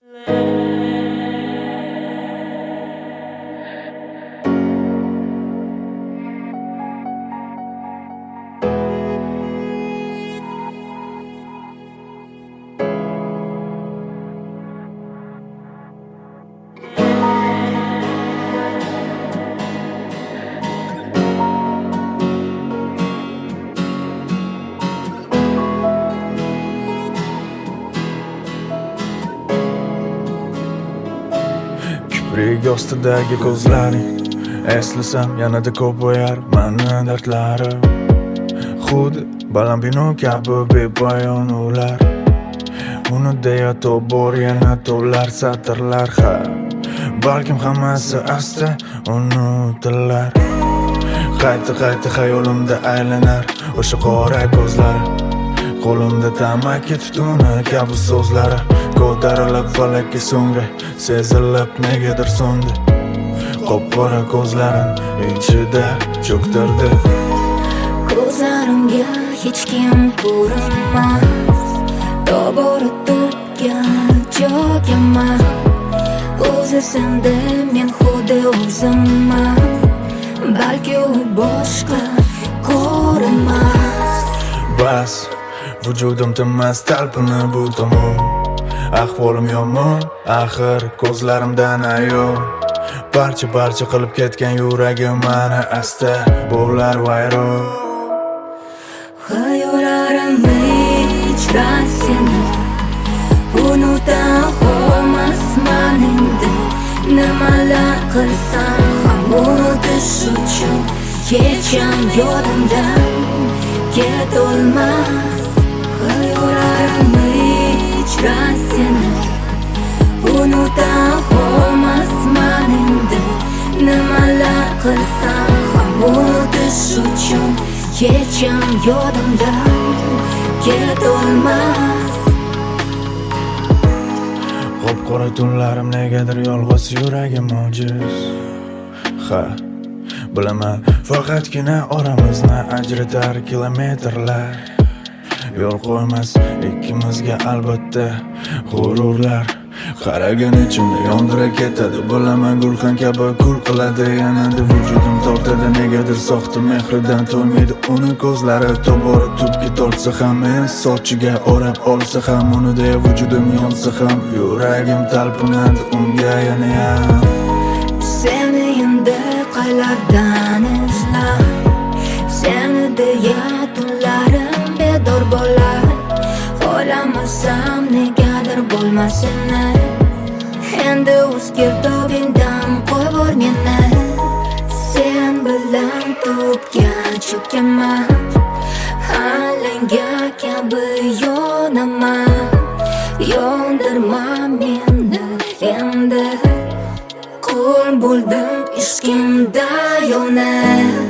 Kiprik ostidagi ko'zlaring eslasam yanada ko'payar mani dardlarim. Xuddi baland bino kabi bepoyon ular. Uni deya bor yana to'lar satrlar. Ha, balkim hammasi asta unutilar. Qayta xayolimda aylanar o'sha qora ko'zlari. Qo'limda tamaki tutuni kabi so'zlari ko'tarilib falakka so'ngra sezilib negadir so'ndi. Qop-qora ko'zlarim ichida cho'ktirdi. Ko'zlarimga hech kim ko'rinmas, tobora turgan joyimman. O'zi senda men xuddi o'zimman, balki u boshqa ko'rinmas. Bas, vujudim tinmas talpinib bu tomon. Ahvolim yomon, axir ko'zlarimdan ayon. Parcha qilib ketgan yuragim mana asta bo'lar vayron. Xayollarim ichra seni unuta olmasman endi. Nimalar qilsam ham unutish uchun kecham yodimdan ketolmas. Xayollarim ichra seni unuta olmasman endi. Nimalar qilsam ham unutish uchun kecham yodimdan ketolmas. Qop-qora tunlarim negadir yolg'iz yuragim ojiz. Ha, bilaman faqatgina oramizni ajratar kilometrlar. Yo'l qo'ymas ikkimizga albatta g'ururlar. Qaragan ichimda yondira ketadi, bilaman gulxan kabi kul qiladi. Yanada vujudim tortadi, negadir soxta mehridan to'ymaydi uni ko'zlari. Tobora tubga tortsa ham, men sochiga o'rab olsa ham, uni deya vujudim yonsa ham, yuragim talpinadi unga yana. Seni endi qaylardan izlay, seni deya tunlarim bedor bo'lar. Xohlamasam negadir bo'lmasini, endi o'z girdobingdan qo'yvor meni. Sen bilan topgan cho'kaman, alanga kabi yonaman. Yondirma meni endi, qul bo'ldim ishqimda yonib.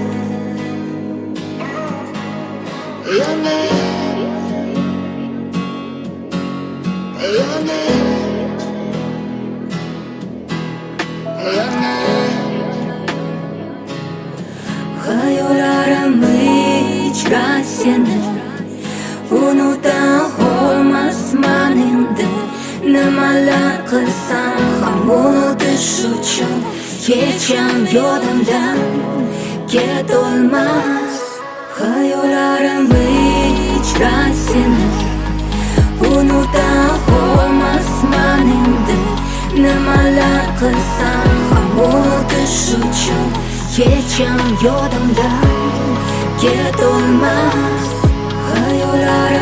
Xayollarim ichra seni unuta olmasman endi. Nimalar qilsam ham unutish uchun kecham yodimdan ketolmas. Xayollarim ichra seni unuta olmasman endi. Nimalar qilsam ham unutish uchun kecham yodimdan ketolmas. Xayollarim